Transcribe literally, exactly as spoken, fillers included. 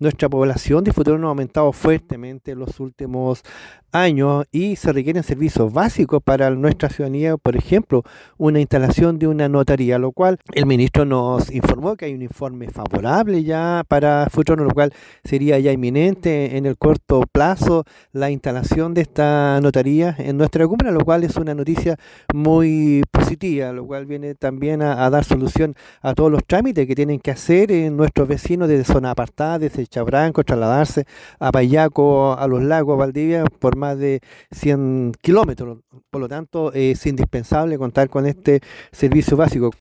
nuestra población de Futrono ha aumentado fuertemente en los últimos años y se requieren servicios básicos para nuestra ciudadanía, por ejemplo, una instalación de una notaría, lo cual el ministro nos informó que hay un informe favorable ya para Futrono, lo cual sería ya inminente en el corto plazo la instalación de esta notaría en nuestra comuna, lo cual es una noticia muy positiva, lo cual viene también a, a dar solución a todos los trámites que tienen que hacer en nuestros vecinos de zona apartada, desde Chabranco, trasladarse a Payaco, a los lagos, a Valdivia, por más de cien kilómetros. Por lo tanto, es indispensable contar con este servicio básico.